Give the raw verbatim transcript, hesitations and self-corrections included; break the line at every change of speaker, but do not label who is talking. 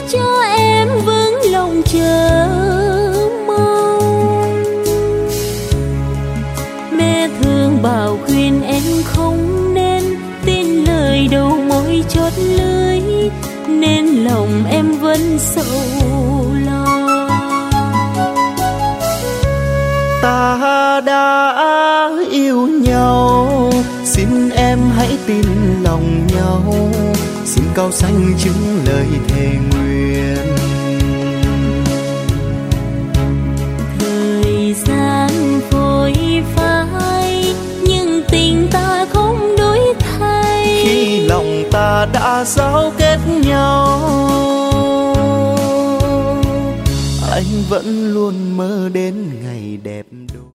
cho em vững lòng chờ mong. Mẹ thường bảo khuyên em không nên tin lời đầu môi chót lưới, nên lòng em vẫn sầu lo.
Ta đã yêu nhau, xin em hãy tin lòng nhau, xin cao xanh chứng lời thề nguyện.
Thời gian vội phai nhưng tình ta không đổi thay,
khi lòng ta đã giao kết nhau, anh vẫn luôn mơ đến ngày đẹp